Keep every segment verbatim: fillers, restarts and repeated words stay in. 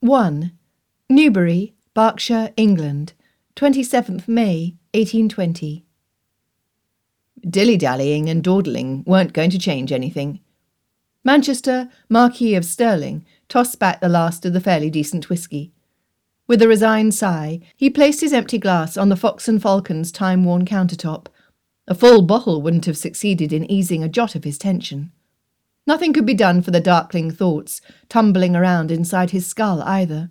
one. Newbury, Berkshire, England, twenty-seventh May, eighteen twenty. Dilly-dallying and dawdling weren't going to change anything. Manchester, Marquis of Stirling, tossed back the last of the fairly decent whisky. With a resigned sigh, he placed his empty glass on the Fox and Falcon's time-worn countertop. A full bottle wouldn't have succeeded in easing a jot of his tension. Nothing could be done for the darkling thoughts tumbling around inside his skull either.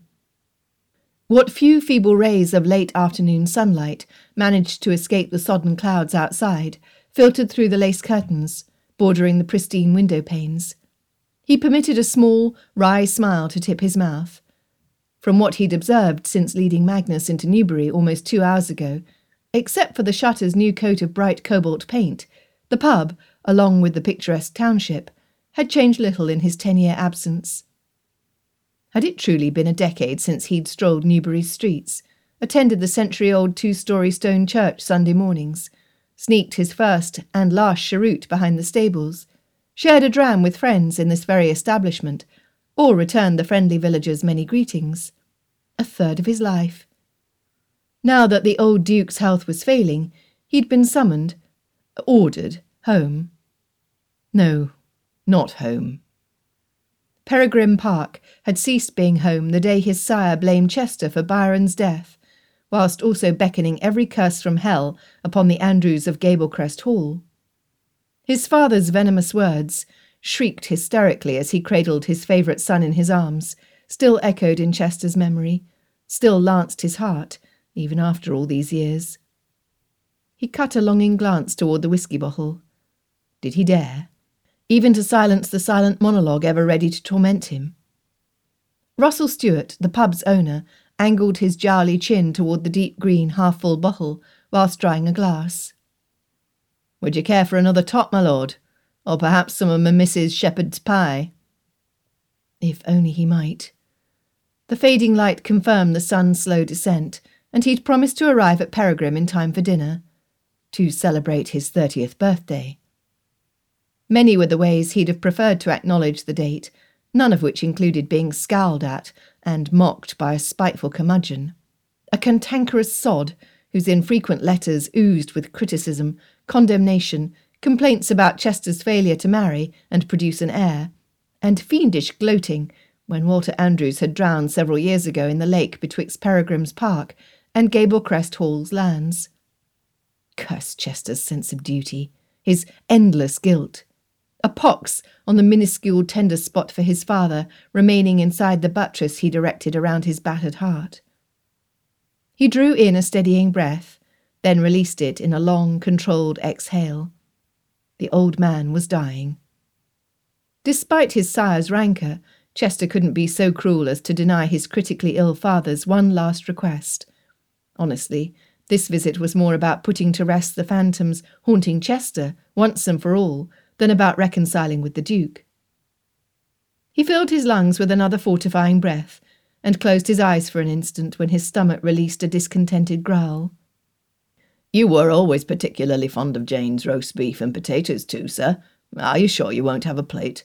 What few feeble rays of late afternoon sunlight managed to escape the sodden clouds outside filtered through the lace curtains, bordering the pristine window panes. He permitted a small, wry smile to tip his mouth. From what he'd observed since leading Magnus into Newbury almost two hours ago, except for the shutter's new coat of bright cobalt paint, the pub, along with the picturesque township, had changed little in his ten-year absence. Had it truly been a decade since he'd strolled Newbury's streets, attended the century-old two-storey stone church Sunday mornings, sneaked his first and last cheroot behind the stables, shared a dram with friends in this very establishment, or returned the friendly villagers' many greetings? A third of his life. Now that the old Duke's health was failing, he'd been summoned, ordered, home. No, not home. Peregrine Park had ceased being home the day his sire blamed Chester for Byron's death, whilst also beckoning every curse from hell upon the Andrews of Gablecrest Hall. His father's venomous words, shrieked hysterically as he cradled his favourite son in his arms, still echoed in Chester's memory, still lanced his heart, even after all these years. He cut a longing glance toward the whisky bottle. Did he dare? Even to silence the silent monologue ever ready to torment him. Russell Stewart, the pub's owner, angled his jowly chin toward the deep green half-full bottle whilst drying a glass. "Would you care for another tot, my lord? Or perhaps some of my Missus Shepherd's pie?" If only he might. The fading light confirmed the sun's slow descent, and he'd promised to arrive at Peregrine in time for dinner, to celebrate his thirtieth birthday. Many were the ways he'd have preferred to acknowledge the date, none of which included being scowled at and mocked by a spiteful curmudgeon, a cantankerous sod whose infrequent letters oozed with criticism, condemnation, complaints about Chester's failure to marry and produce an heir, and fiendish gloating when Walter Andrews had drowned several years ago in the lake betwixt Peregrine's Park and Gablecrest Hall's lands. Curse Chester's sense of duty, his endless guilt. A pox on the minuscule tender spot for his father remaining inside the buttress he'd erected around his battered heart. He drew in a steadying breath, then released it in a long, controlled exhale. The old man was dying. Despite his sire's rancour, Chester couldn't be so cruel as to deny his critically ill father's one last request. Honestly, this visit was more about putting to rest the phantoms haunting Chester once and for all than about reconciling with the Duke. He filled his lungs with another fortifying breath and closed his eyes for an instant when his stomach released a discontented growl. "You were always particularly fond of Jane's roast beef and potatoes too, sir. Are you sure you won't have a plate?"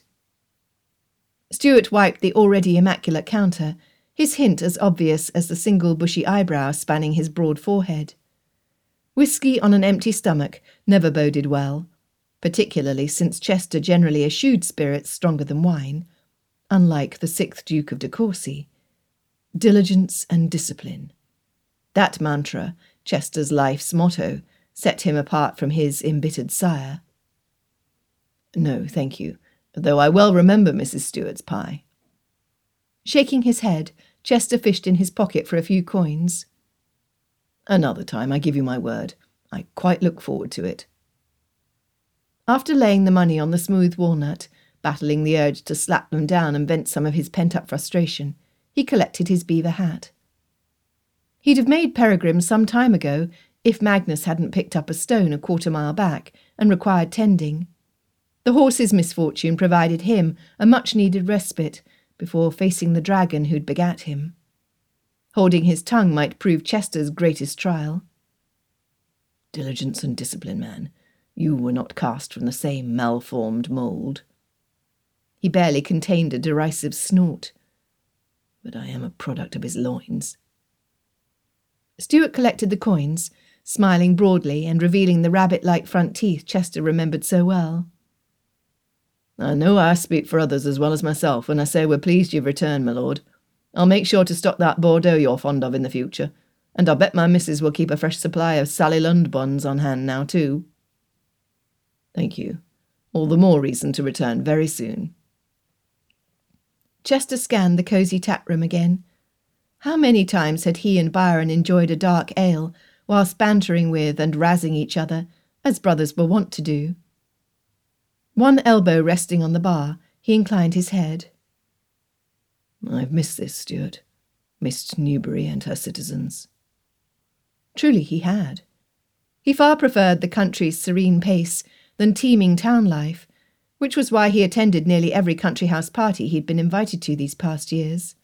Stewart wiped the already immaculate counter, his hint as obvious as the single bushy eyebrow spanning his broad forehead. Whisky on an empty stomach never boded well, particularly since Chester generally eschewed spirits stronger than wine, unlike the sixth Duke of de Courcy. Diligence and discipline. That mantra, Chester's life's motto, set him apart from his embittered sire. "No, thank you, though I well remember Missus Stewart's pie." Shaking his head, Chester fished in his pocket for a few coins. "Another time, I give you my word. I quite look forward to it." After laying the money on the smooth walnut, battling the urge to slap them down and vent some of his pent-up frustration, he collected his beaver hat. He'd have made Peregrine some time ago if Magnus hadn't picked up a stone a quarter mile back and required tending. The horse's misfortune provided him a much-needed respite before facing the dragon who'd begat him. Holding his tongue might prove Chester's greatest trial. "Diligence and discipline, man. You were not cast from the same malformed mould." He barely contained a derisive snort. but I am a product of his loins. Stuart collected the coins, smiling broadly and revealing the rabbit-like front teeth Chester remembered so well. I know I speak for others as well as myself when I say we're pleased you've returned, my lord. I'll make sure to stock that Bordeaux you're fond of in the future, and I'll bet my missus will keep a fresh supply of Sally Lund buns on hand now too. Thank you. All the more reason to return very soon. Chester scanned the cosy tap room again. How many times had he and Byron enjoyed a dark ale, whilst bantering with and razzing each other, as brothers were wont to do? One elbow resting on the bar, he inclined his head. I've missed this, Stuart. Missed Newbury and her citizens. Truly he had. He far preferred the country's serene pace than teeming town life, which was why he attended nearly every country house party he'd been invited to these past years.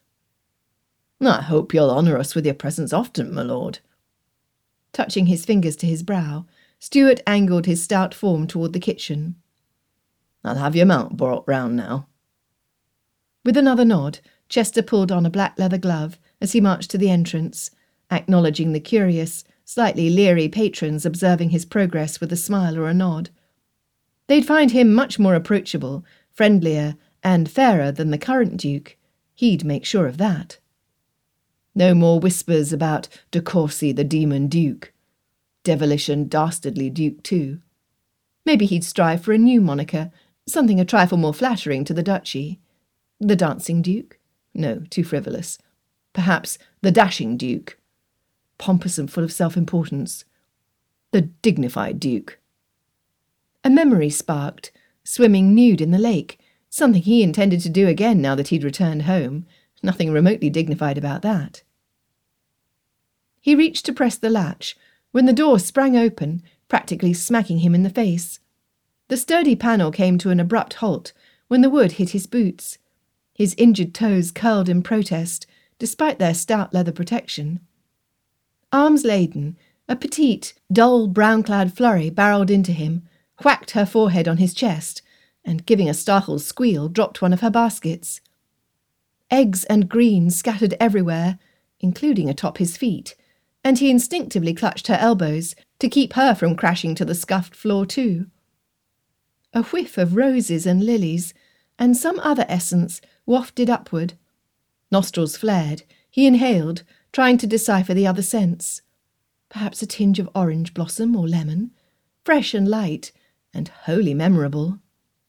I hope you'll honour us with your presence often, my lord. Touching his fingers to his brow, Stuart angled his stout form toward the kitchen. I'll have your mount brought round now. With another nod, Chester pulled on a black leather glove as he marched to the entrance, acknowledging the curious, slightly leery patrons observing his progress with a smile or a nod. They'd find him much more approachable, friendlier, and fairer than the current Duke. He'd make sure of that. No more whispers about De Courcy the Demon Duke. Devilish and dastardly Duke, too. Maybe he'd strive for a new moniker, something a trifle more flattering to the duchy. The Dancing Duke? No, too frivolous. Perhaps the Dashing Duke. Pompous and full of self-importance. The Dignified Duke. A memory sparked, swimming nude in the lake, something he intended to do again now that he'd returned home. Nothing remotely dignified about that. He reached to press the latch, when the door sprang open, practically smacking him in the face. The sturdy panel came to an abrupt halt when the wood hit his boots. His injured toes curled in protest, despite their stout leather protection. Arms laden, a petite, dull, brown-clad flurry barreled into him, whacked her forehead on his chest, and, giving a startled squeal, dropped one of her baskets. Eggs and greens scattered everywhere, including atop his feet, and he instinctively clutched her elbows to keep her from crashing to the scuffed floor too. A whiff of roses and lilies, and some other essence, wafted upward. Nostrils flared, he inhaled, trying to decipher the other scents. Perhaps a tinge of orange blossom or lemon, fresh and light, and wholly memorable.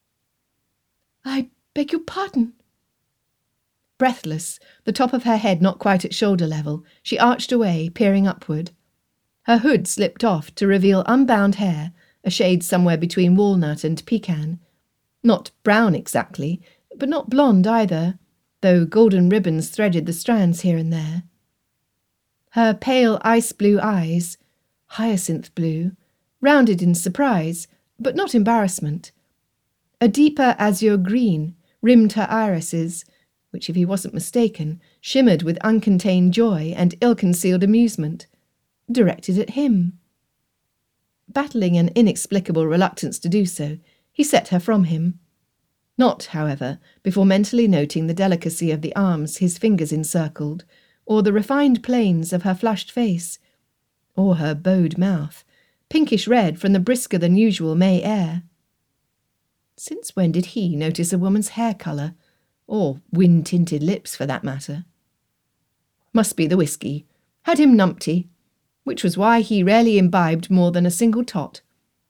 "I beg your pardon." Breathless, the top of her head not quite at shoulder level, she arched away, peering upward. Her hood slipped off to reveal unbound hair, a shade somewhere between walnut and pecan. Not brown exactly, but not blonde either, though golden ribbons threaded the strands here and there. Her pale ice-blue eyes, hyacinth blue, rounded in surprise, but not embarrassment. A deeper azure green rimmed her irises, which, if he wasn't mistaken, shimmered with uncontained joy and ill-concealed amusement, directed at him. Battling an inexplicable reluctance to do so, he set her from him. Not, however, before mentally noting the delicacy of the arms his fingers encircled, or the refined planes of her flushed face, or her bowed mouth, pinkish red from the brisker-than-usual May air. Since when did he notice a woman's hair colour, or wind-tinted lips for that matter? Must be the whiskey. Had him numpty, which was why he rarely imbibed more than a single tot.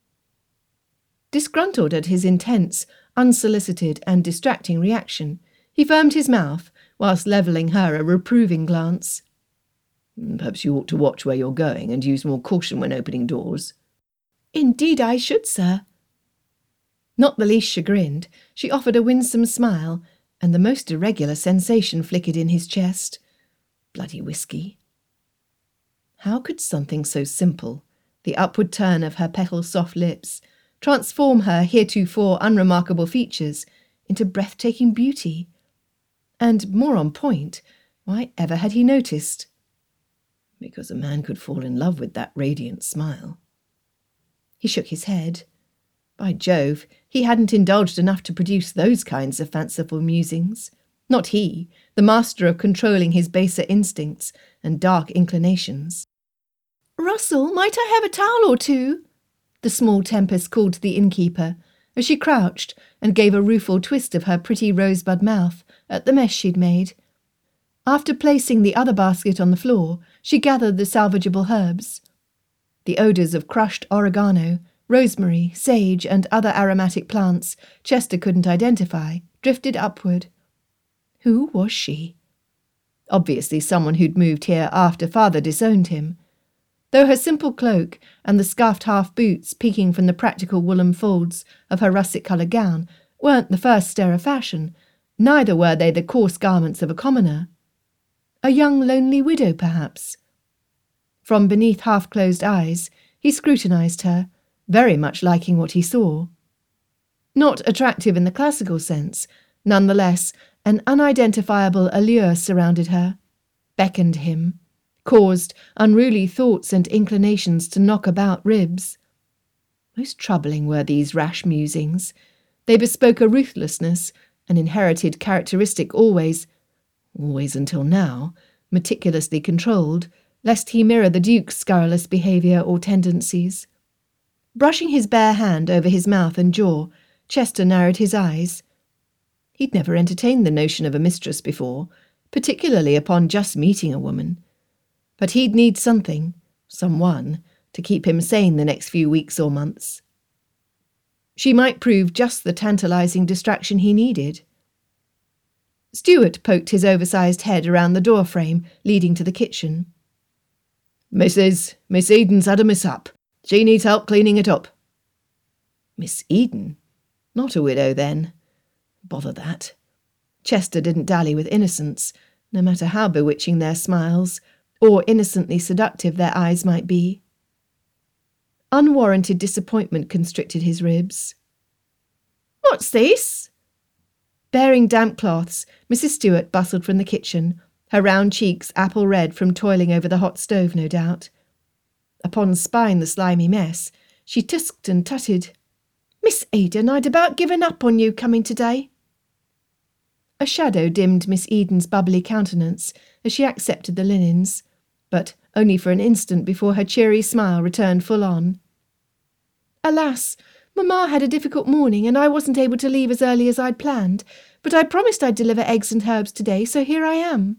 Disgruntled at his intense, unsolicited and distracting reaction, he firmed his mouth whilst levelling her a reproving glance. "Perhaps you ought to watch where you're going and use more caution when opening doors." "Indeed I should, sir." Not the least chagrined, she offered a winsome smile, and the most irregular sensation flickered in his chest. Bloody whiskey. How could something so simple, the upward turn of her petal-soft lips, transform her heretofore unremarkable features into breathtaking beauty? And, more on point, why ever had he noticed? Because a man could fall in love with that radiant smile. He shook his head. By Jove, he hadn't indulged enough to produce those kinds of fanciful musings. Not he, the master of controlling his baser instincts and dark inclinations. "Russell, might I have a towel or two?" the small tempest called to the innkeeper, as she crouched and gave a rueful twist of her pretty rosebud mouth at the mess she'd made. After placing the other basket on the floor, she gathered the salvageable herbs. The odours of crushed oregano, rosemary, sage, and other aromatic plants Chester couldn't identify drifted upward. Who was she? Obviously someone who'd moved here after father disowned him. Though her simple cloak and the scuffed half boots peeking from the practical woollen folds of her russet-coloured gown weren't the first stir of fashion, neither were they the coarse garments of a commoner. A young lonely widow, perhaps. From beneath half-closed eyes, he scrutinised her, very much liking what he saw. Not attractive in the classical sense, none the less, an unidentifiable allure surrounded her, beckoned him, caused unruly thoughts and inclinations to knock about ribs. Most troubling were these rash musings. They bespoke a ruthlessness, an inherited characteristic always, always until now, meticulously controlled, lest he mirror the Duke's scurrilous behaviour or tendencies. Brushing his bare hand over his mouth and jaw, Chester narrowed his eyes. He'd never entertained the notion of a mistress before, particularly upon just meeting a woman. But he'd need something, someone, to keep him sane the next few weeks or months. She might prove just the tantalising distraction he needed. Stuart poked his oversized head around the door frame leading to the kitchen. "Missus, Miss Eden's had a mishap. She needs help cleaning it up." Miss Eden? Not a widow, then. Bother that. Chester didn't dally with innocence, no matter how bewitching their smiles, or innocently seductive their eyes might be. Unwarranted disappointment constricted his ribs. "What's this?" Bearing damp cloths, Missus Stuart bustled from the kitchen, her round cheeks apple red from toiling over the hot stove, no doubt. Upon spying the slimy mess, she tusked and tutted. "Miss Eden, I'd about given up on you coming today." A shadow dimmed Miss Eden's bubbly countenance as she accepted the linens, but only for an instant before her cheery smile returned full on. "Alas, Mamma had a difficult morning and I wasn't able to leave as early as I'd planned, but I promised I'd deliver eggs and herbs today, so here I am."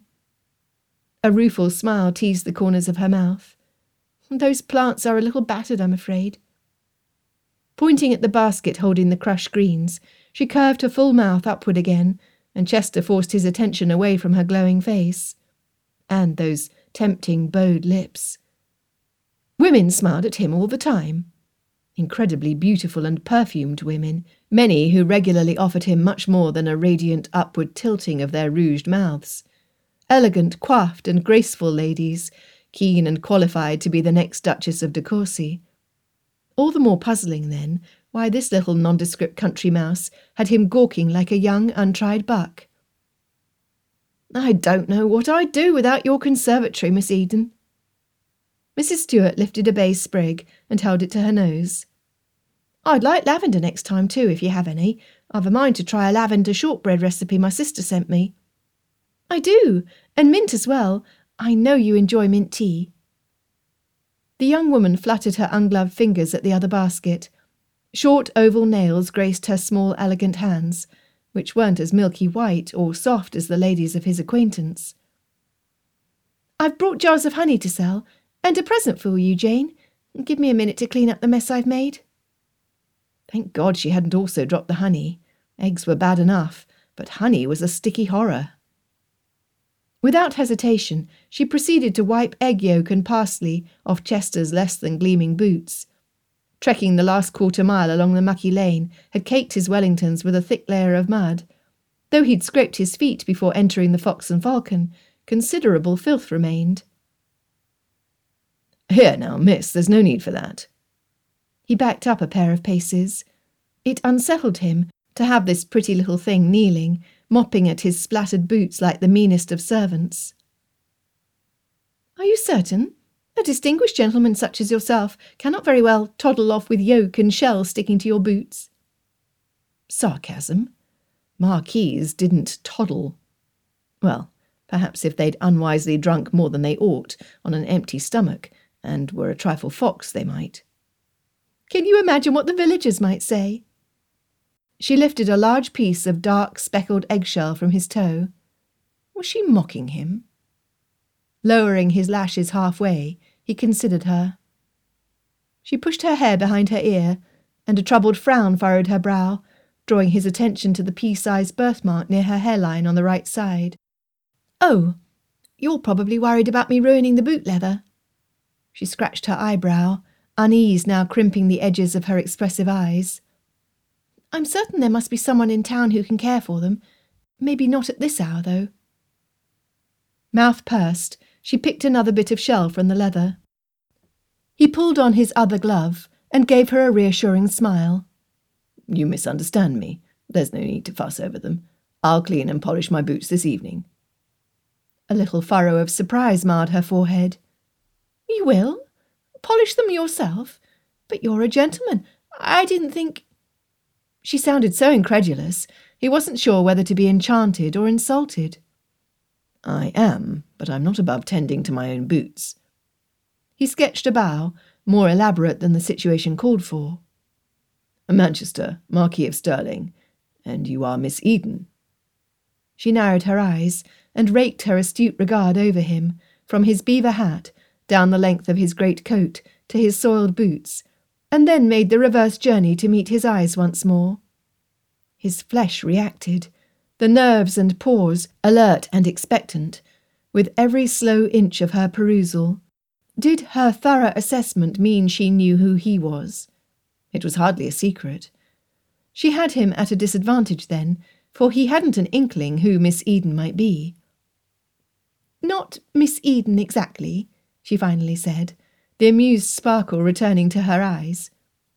A rueful smile teased the corners of her mouth. "Those plants are a little battered, I'm afraid." Pointing at the basket holding the crushed greens, she curved her full mouth upward again, and Chester forced his attention away from her glowing face. And those tempting bowed lips. Women smiled at him all the time. Incredibly beautiful and perfumed women, many who regularly offered him much more than a radiant upward tilting of their rouged mouths. Elegant, coiffed and graceful ladies, keen and qualified to be the next Duchess of de Courcy. All the more puzzling, then, why this little nondescript country mouse had him gawking like a young, untried buck. "I don't know what I'd do without your conservatory, Miss Eden." Missus Stuart lifted a bay sprig and held it to her nose. "I'd like lavender next time too, if you have any. I've a mind to try a lavender shortbread recipe my sister sent me." "I do, and mint as well. I know you enjoy mint tea." The young woman fluttered her ungloved fingers at the other basket. Short oval nails graced her small elegant hands, which weren't as milky white or soft as the ladies of his acquaintance. "I've brought jars of honey to sell, and a present for you, Jane. Give me a minute to clean up the mess I've made." Thank God she hadn't also dropped the honey. Eggs were bad enough, but honey was a sticky horror. Without hesitation, she proceeded to wipe egg yolk and parsley off Chester's less-than-gleaming boots. Trekking the last quarter mile along the mucky lane had caked his Wellingtons with a thick layer of mud. Though he'd scraped his feet before entering the Fox and Falcon, considerable filth remained. "Here now, miss, there's no need for that." He backed up a pair of paces. It unsettled him to have this pretty little thing kneeling, mopping at his splattered boots like the meanest of servants. "Are you certain? A distinguished gentleman such as yourself cannot very well toddle off with yolk and shell sticking to your boots." Sarcasm. Marquises didn't toddle. Well, perhaps if they'd unwisely drunk more than they ought on an empty stomach, and were a trifle fox, they might. Can you imagine what the villagers might say? She lifted a large piece of dark speckled eggshell from his toe. Was she mocking him? Lowering his lashes halfway, he considered her. She pushed her hair behind her ear, and a troubled frown furrowed her brow, drawing his attention to the pea-sized birthmark near her hairline on the right side. Oh, you're probably worried about me ruining the boot leather. She scratched her eyebrow, unease now crimping the edges of her expressive eyes. I'm certain there must be someone in town who can care for them. Maybe not at this hour, though. Mouth pursed, she picked another bit of shell from the leather. He pulled on his other glove and gave her a reassuring smile. You misunderstand me. There's no need to fuss over them. I'll clean and polish my boots this evening. A little furrow of surprise marred her forehead. You will? Polish them yourself? But you're a gentleman. I didn't think... She sounded so incredulous, he wasn't sure whether to be enchanted or insulted. I am, but I'm not above tending to my own boots. He sketched a bow, more elaborate than the situation called for. Manchester, Marquis of Stirling, and you are Miss Eden. She narrowed her eyes and raked her astute regard over him, from his beaver hat, down the length of his great coat, to his soiled boots, and then made the reverse journey to meet his eyes once more. His flesh reacted, the nerves and pores alert and expectant, with every slow inch of her perusal. Did her thorough assessment mean she knew who he was? It was hardly a secret. She had him at a disadvantage then, for he hadn't an inkling who Miss Eden might be. Not Miss Eden exactly, she finally said, the amused sparkle returning to her eyes.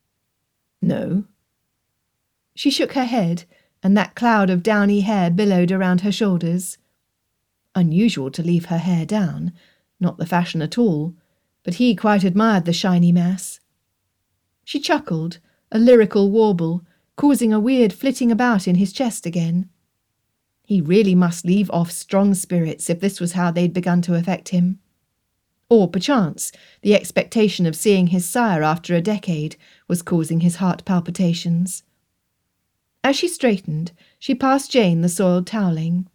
No. She shook her head, and that cloud of downy hair billowed around her shoulders. Unusual to leave her hair down, not the fashion at all, but he quite admired the shiny mass. She chuckled, a lyrical warble, causing a weird flitting about in his chest again. He really must leave off strong spirits if this was how they'd begun to affect him. Or, perchance, the expectation of seeing his sire after a decade was causing his heart palpitations. As she straightened, she passed Jane the soiled toweling.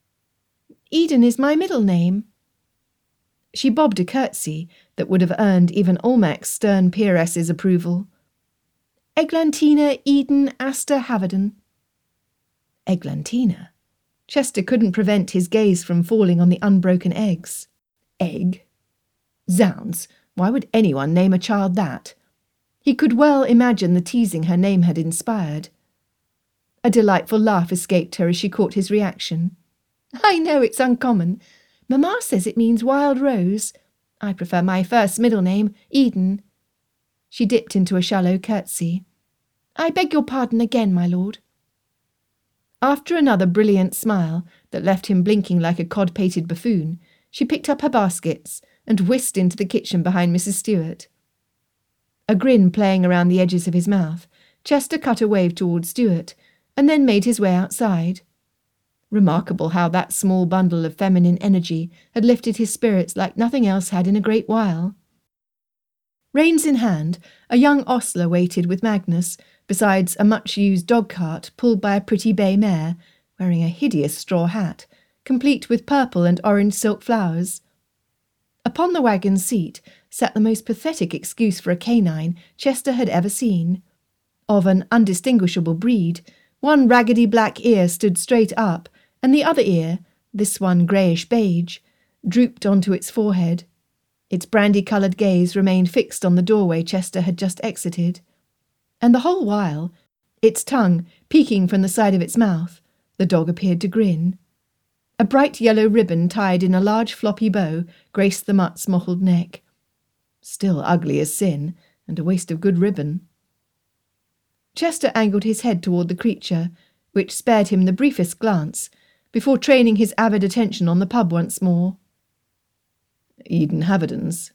Eden is my middle name. She bobbed a curtsy that would have earned even Olmec's stern peeress's approval. Eglantina Eden Astor Haverden. Eglantina. Chester couldn't prevent his gaze from falling on the unbroken eggs. Egg? Zounds, why would anyone name a child that? He could well imagine the teasing her name had inspired. A delightful laugh escaped her as she caught his reaction. I know it's uncommon. Mamma says it means wild rose. I prefer my first middle name, Eden. She dipped into a shallow curtsy. I beg your pardon again, my lord. After another brilliant smile that left him blinking like a cod-pated buffoon, she picked up her baskets and whisked into the kitchen behind Missus Stewart. A grin playing around the edges of his mouth, Chester cut a wave toward Stewart, and then made his way outside. Remarkable how that small bundle of feminine energy had lifted his spirits like nothing else had in a great while. Reins in hand, a young ostler waited with Magnus, besides a much-used dog-cart pulled by a pretty bay mare, wearing a hideous straw hat, complete with purple and orange silk flowers. Upon the waggon's seat sat the most pathetic excuse for a canine Chester had ever seen. Of an undistinguishable breed, one raggedy black ear stood straight up, and the other ear, this one greyish beige, drooped onto its forehead. Its brandy-coloured gaze remained fixed on the doorway Chester had just exited. And the whole while, its tongue peeking from the side of its mouth, the dog appeared to grin. A bright yellow ribbon tied in a large floppy bow graced the mutt's mottled neck. Still ugly as sin, and a waste of good ribbon. Chester angled his head toward the creature, which spared him the briefest glance, before training his avid attention on the pub once more. Eden Haverden's.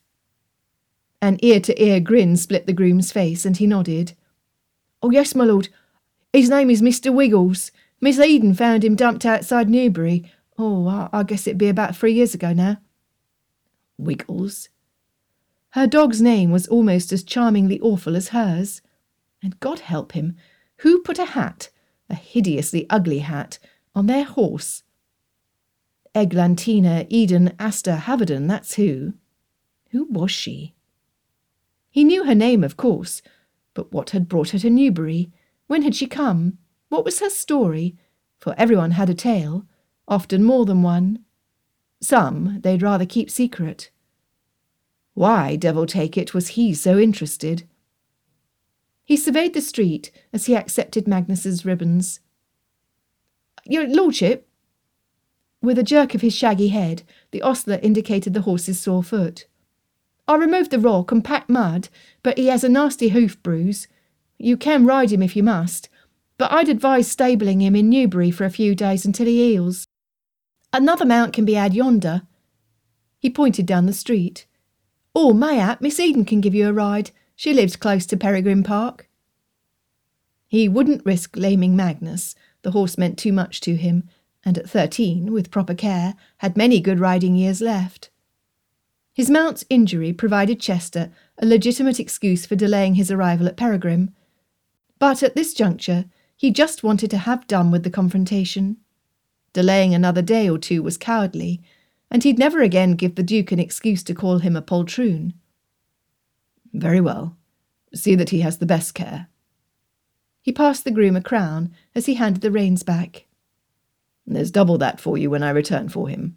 An ear-to-ear grin split the groom's face, and he nodded. Oh, yes, my lord. His name is Mister Wiggles. Miss Eden found him dumped outside Newbury. Oh, I, I guess it'd be about three years ago now. Wiggles? Her dog's name was almost as charmingly awful as hers. And God help him, who put a hat, a hideously ugly hat, on their horse? Eglantina Eden Astor Haverden, that's who. Who was she? He knew her name, of course, but what had brought her to Newbury? When had she come? What was her story? For everyone had a tale, often more than one. Some they'd rather keep secret. Why, devil take it, was he so interested? He surveyed the street as he accepted Magnus's ribbons. Your lordship? With a jerk of his shaggy head, the ostler indicated the horse's sore foot. I removed the raw, compact mud, but he has a nasty hoof bruise. You can ride him if you must, but I'd advise stabling him in Newbury for a few days until he heals. Another mount can be had yonder. He pointed down the street. Or mayhap Miss Eden can give you a ride. She lives close to Peregrine Park. He wouldn't risk laming Magnus. The horse meant too much to him, and at thirteen, with proper care, had many good riding years left. His mount's injury provided Chester a legitimate excuse for delaying his arrival at Peregrine. But at this juncture, he just wanted to have done with the confrontation. Delaying another day or two was cowardly, and he'd never again give the Duke an excuse to call him a poltroon. Very well. See that he has the best care. He passed the groom a crown as he handed the reins back. There's double that for you when I return for him.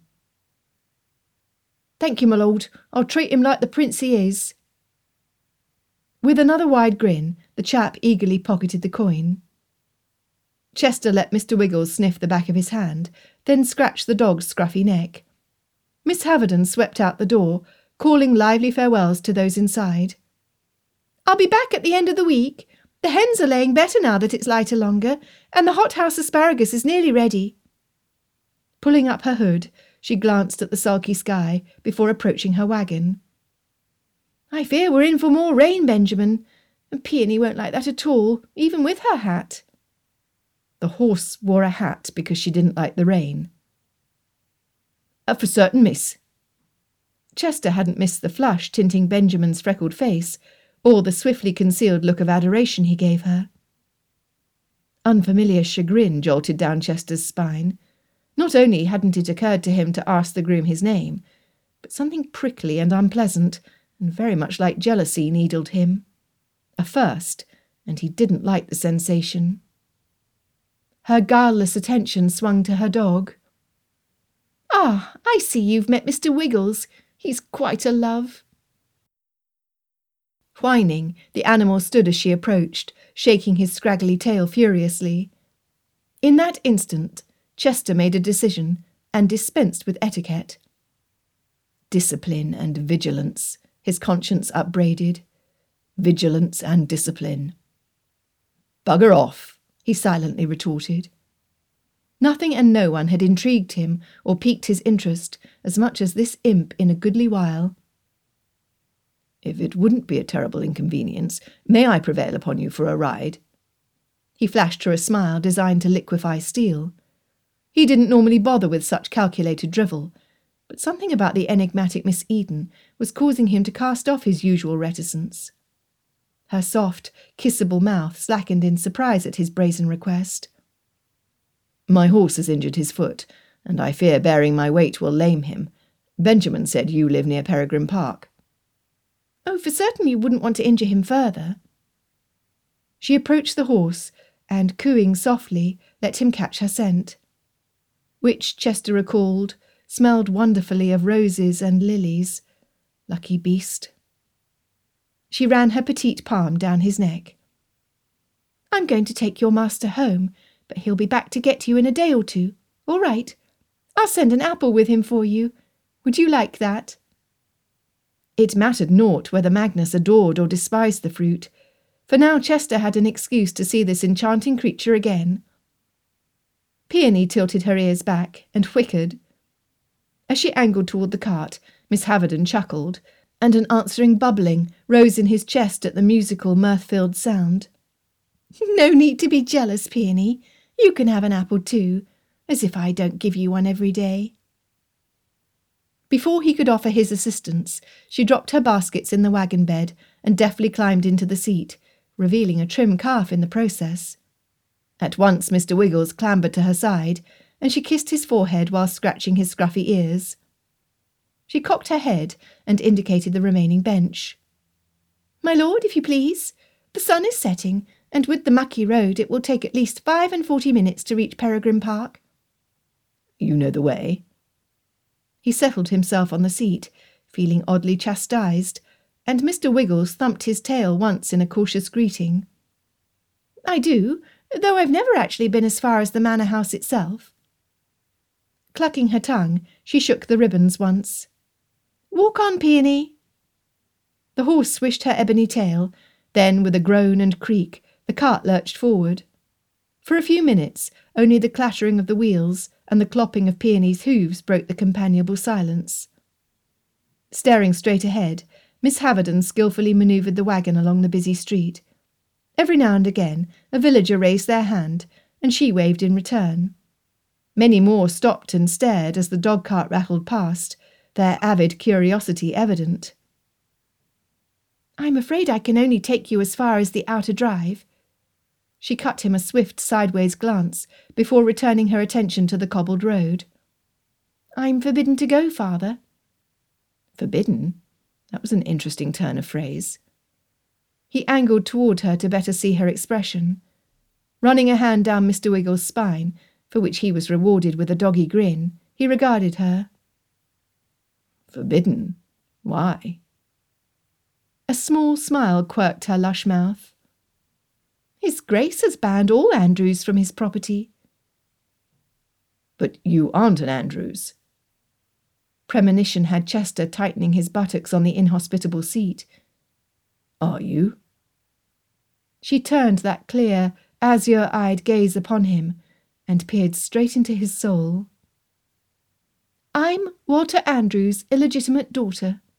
Thank you, my lord. I'll treat him like the prince he is. With another wide grin, the chap eagerly pocketed the coin. Chester let Mister Wiggles sniff the back of his hand, then scratched the dog's scruffy neck. Miss Haverden swept out the door, calling lively farewells to those inside. I'll be back at the end of the week. The hens are laying better now that it's lighter longer, and the hothouse asparagus is nearly ready. Pulling up her hood, she glanced at the sulky sky before approaching her wagon. I fear we're in for more rain, Benjamin. And Peony won't like that at all, even with her hat. The horse wore a hat because she didn't like the rain. Uh, for certain, miss. Chester hadn't missed the flush tinting Benjamin's freckled face, or the swiftly concealed look of adoration he gave her. Unfamiliar chagrin jolted down Chester's spine. Not only hadn't it occurred to him to ask the groom his name, but something prickly and unpleasant, and very much like jealousy, needled him. A first, and he didn't like the sensation. Her guileless attention swung to her dog. Ah, I see you've met Mister Wiggles. He's quite a love. Whining, the animal stood as she approached, shaking his scraggly tail furiously. In that instant, Chester made a decision and dispensed with etiquette. Discipline and vigilance, his conscience upbraided. Vigilance and discipline. Bugger off, he silently retorted. Nothing and no one had intrigued him or piqued his interest as much as this imp in a goodly while. If it wouldn't be a terrible inconvenience, may I prevail upon you for a ride? He flashed her a smile designed to liquefy steel. He didn't normally bother with such calculated drivel, but something about the enigmatic Miss Eden was causing him to cast off his usual reticence. Her soft, kissable mouth slackened in surprise at his brazen request. My horse has injured his foot, and I fear bearing my weight will lame him. Benjamin said you live near Peregrine Park. Oh, for certain you wouldn't want to injure him further. She approached the horse, and, cooing softly, let him catch her scent, which, Chester recalled, smelled wonderfully of roses and lilies. Lucky beast. She ran her petite palm down his neck. I'm going to take your master home, but he'll be back to get you in a day or two. All right. I'll send an apple with him for you. Would you like that? It mattered naught whether Magnus adored or despised the fruit, for now Chester had an excuse to see this enchanting creature again. Peony tilted her ears back and whickered. As she angled toward the cart, Miss Haverden chuckled, and an answering bubbling rose in his chest at the musical, mirth-filled sound. No need to be jealous, Peony. You can have an apple too, As if I don't give you one every day. Before he could offer his assistance, she dropped her baskets in the wagon bed and deftly climbed into the seat, revealing a trim calf in the process. At once Mister Wiggles clambered to her side, and she kissed his forehead while scratching his scruffy ears. She cocked her head and indicated the remaining bench. "My lord, if you please. The sun is setting, and with the mucky road it will take at least five and forty minutes to reach Peregrine Park." "You know the way?" He settled himself on the seat, feeling oddly chastised, and Mister Wiggles thumped his tail once in a cautious greeting. "I do, though I've never actually been as far as the manor house itself." Clucking her tongue, she shook the ribbons once. "Walk on, Peony." The horse swished her ebony tail, then with a groan and creak, the cart lurched forward. For a few minutes, only the clattering of the wheels and the clopping of Peony's hooves broke the companionable silence. Staring straight ahead, Miss Haverden skilfully manoeuvred the wagon along the busy street. Every now and again, a villager raised their hand, and she waved in return. Many more stopped and stared as the dog-cart rattled past, their avid curiosity evident. "I'm afraid I can only take you as far as the outer drive." She cut him a swift sideways glance before returning her attention to the cobbled road. "I'm forbidden to go, father." Forbidden? That was an interesting turn of phrase. He angled toward her to better see her expression. Running a hand down Mister Wiggles' spine, for which he was rewarded with a doggy grin, he regarded her. "Forbidden? Why?" A small smile quirked her lush mouth. "His Grace has banned all Andrews from his property." "But you aren't an Andrews." Premonition had Chester tightening his buttocks on the inhospitable seat. "Are you?" She turned that clear, azure-eyed gaze upon him and peered straight into his soul. "I'm Walter Andrews' illegitimate daughter."